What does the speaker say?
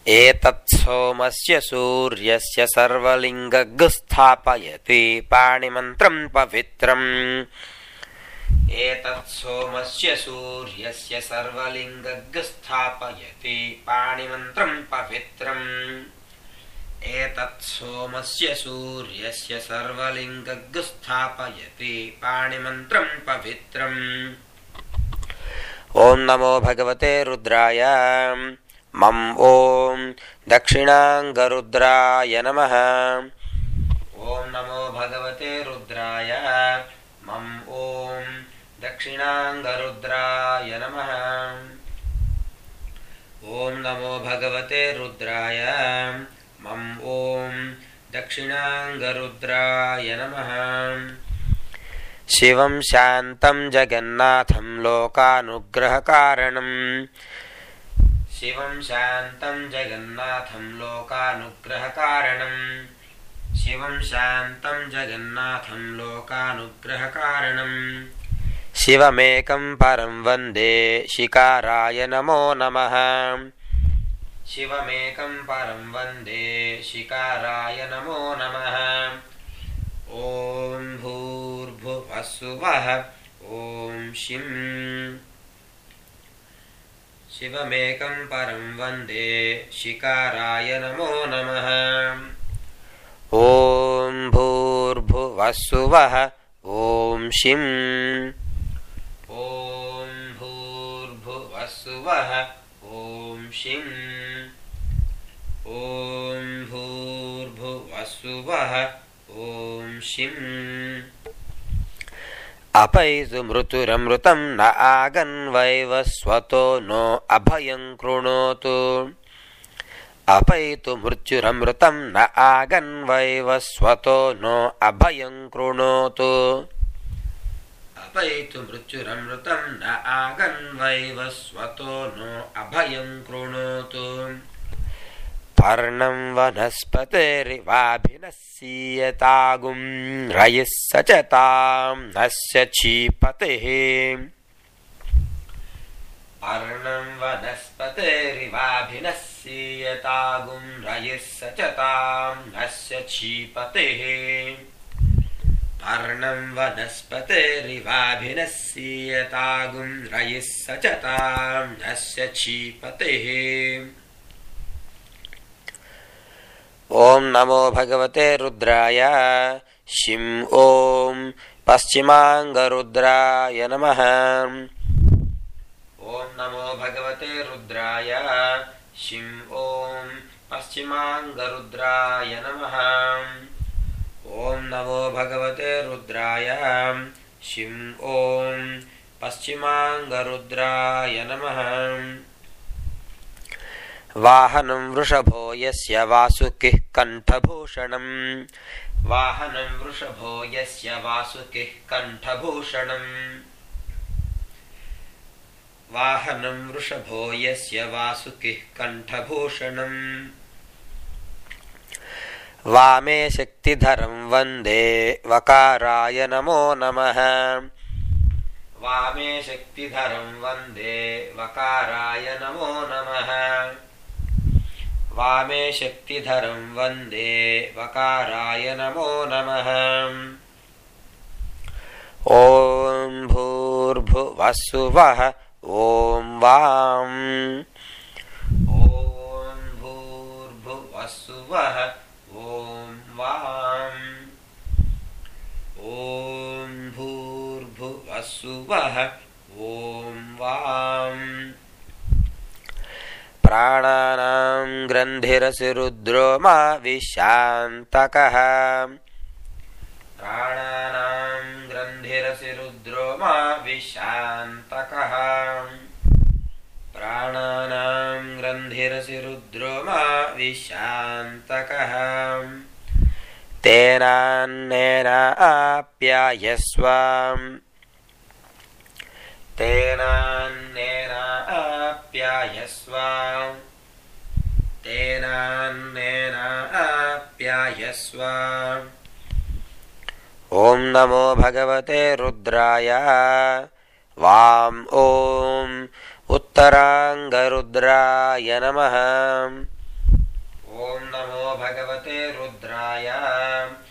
एतत् सोमस्य सूर्यस्य सर्वलिङ्गं स्थापयति पाणिमन्त्रं पवित्रम् एतत् सोमस्य सूर्यस्य सर्वलिङ्गं स्थापयति पाणिमन्त्रं पवित्रम् एतत् सोमस्य सूर्यस्य सर्वलिङ्गं स्थापयति पाणिमन्त्रं पवित्रम् ॐ नमो भगवते रुद्राय मम ॐ दक्षिणाङ्गरुद्राय नमः ॐ नमो भगवते रुद्राय मम ॐ दक्षिणाङ्गरुद्राय नमः ॐ नमो भगवते रुद्राय मम ॐ दक्षिणाङ्गरुद्राय नमः शिवं शान्तं जगन्नाथं लोकानुग्रहकारणम् शिवं शान्तं जगन्नाथं लोकानुग्रहकारणम् शिवं शान्तं जगन्नाथं लोकानुग्रहकारणम् शिवमेकं परं वन्दे शिकाराय नमो नमः शिवमेकं परं वन्दे शिकाराय नमो नमः ॐ भूर्भुवः स्वः ॐ शिं शिवमेकं परं वन्दे शिकाराय नमो नमः ॐ भूर्भुवः स्वः ॐ शिं ॐ भूर्भुवः स्वः ॐ शिं ॐ भूर्भुवः स्वः ॐ शिं अपैतु मृत्युरमृतं न आगन्वैवस्वतो नो अभयं कृणोतु अपैतु मृत्युरमृतं न आगन्वैवस्वतो नो अभयं कृणोतु अपैतु मृत्युरमृतं न आगन्वैवस्वतो नो अभयं कृणोतु पर्णं वनस्पतिरिवाभिनश्येतागुं रयिः सचतां नस्य क्षीपतिः पर्णं वनस्पतिरिवाभिनश्येतागुं रयिः सचतां नस्य क्षीपतिः पर्णं वनस्पतिरिवाभिनश्येतागुं रयिः सचतां नस्य क्षीपतिः ॐ नमो भगवते रुद्राय शिं ॐ पश्चिमाङ्गरुद्राय नमः ॐ नमो भगवते रुद्राय शिं ॐ पश्चिमाङ्गरुद्राय नमः ॐ नमो भगवते रुद्राय शिं ॐ पश्चिमाङ्गरुद्राय नमः वाहनं वृषभो यस्य वासुकिः कण्ठभूषणम् वाहनं वृषभो यस्य वासुकिः कण्ठभूषणम् वाहनं वृषभो यस्य वासुकिः कण्ठभूषणम् वामे शक्तिधरं वन्दे वकाराय नमो नमः वामे शक्तिधरं वन्दे वकाराय नमो नमः वामे शक्तिधरं वन्दे वकाराय नमो नमः ॐ भूर्भुवः स्वः ॐ वां ॐ भूर्भुवः स्वः ॐ वां ॐ भूर्भुवः स्वः ॐ वां प्राणानां ग्रन्थिरसि रुद्रो मा विशान्तकः प्राणानां ग्रन्थिरसि रुद्रो मा विशान्तकः प्राणानां ग्रन्थिरसि रुद्रो मा विशान्तकः तेनान्नेन आप्यायस्व तेनान्नेन आप्यायस्व तेनान्नेन आप्यायस्व ॐ नमो भगवते रुद्राय वां ॐ उत्तराङ्गरुद्राय नमः ॐ नमो भगवते रुद्राय